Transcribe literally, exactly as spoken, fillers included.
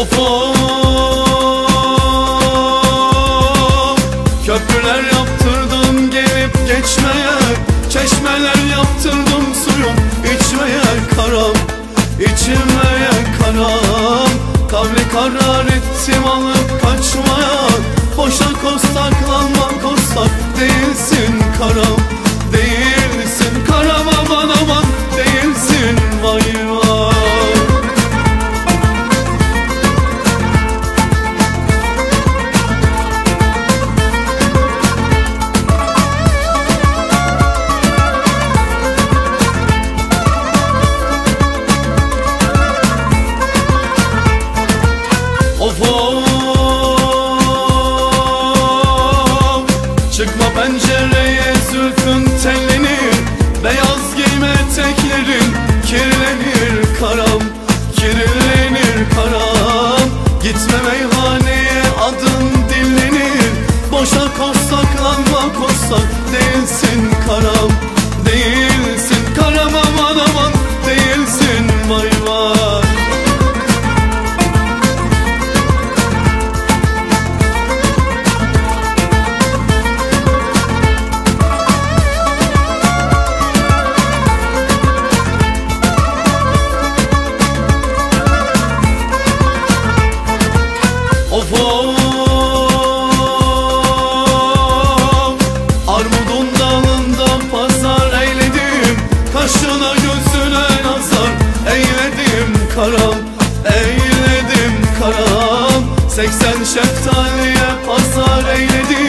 Of of, köprüler yaptırdım gelip geçmeye, çeşmeler yaptırdım suyum içmeye karam, içmeye karam. Kavli karar ettim alıp kaçmaya, boşa kostaklanma kostak değilsin karam, değilsin karam, aman aman değilsin vay vay. Of of, çıkma pencereye zülfün tellenir, beyaz giyme eteklerin kirlenir karam, kirlenir karam. Gitme meyhaneye adın dinlenir, boşa kostaklanma kostak değilsin karam, değilsin karam, aman aman değilsin vay vay. Of of, armudun dalında pazar eyledim, kaşına gözüne nazar eyledim karam, eyledim karam. Seksen şeftaliye pazar eyledim,